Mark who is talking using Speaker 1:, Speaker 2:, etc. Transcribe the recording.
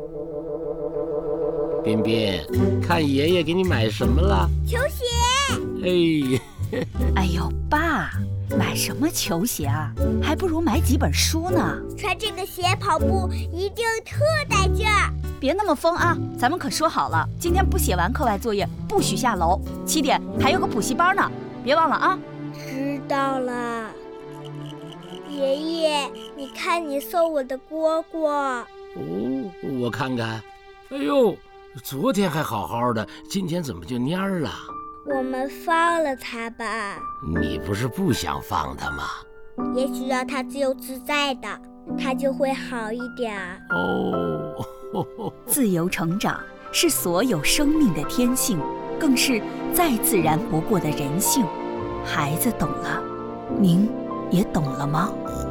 Speaker 1: 彬彬，看爷爷给你买什么了？
Speaker 2: 球鞋。
Speaker 3: 哎呦，爸，买什么球鞋啊？还不如买几本书呢。
Speaker 2: 穿这个鞋跑步一定特带劲儿。
Speaker 3: 别那么疯啊！咱们可说好了，今天不写完课外作业不许下楼。7点还有个补习班呢，别忘了啊。
Speaker 2: 知道了。爷爷，你看你送我的蝈蝈。
Speaker 1: 哦，我看看。哎呦，昨天还好好的，今天怎么就蔫儿了？
Speaker 2: 我们放了它吧。
Speaker 1: 你不是不想放它吗？
Speaker 2: 也许让它自由自在的，它就会好一点。
Speaker 1: 哦，
Speaker 3: 自由成长是所有生命的天性，更是再自然不过的人性。孩子懂了，您也懂了吗？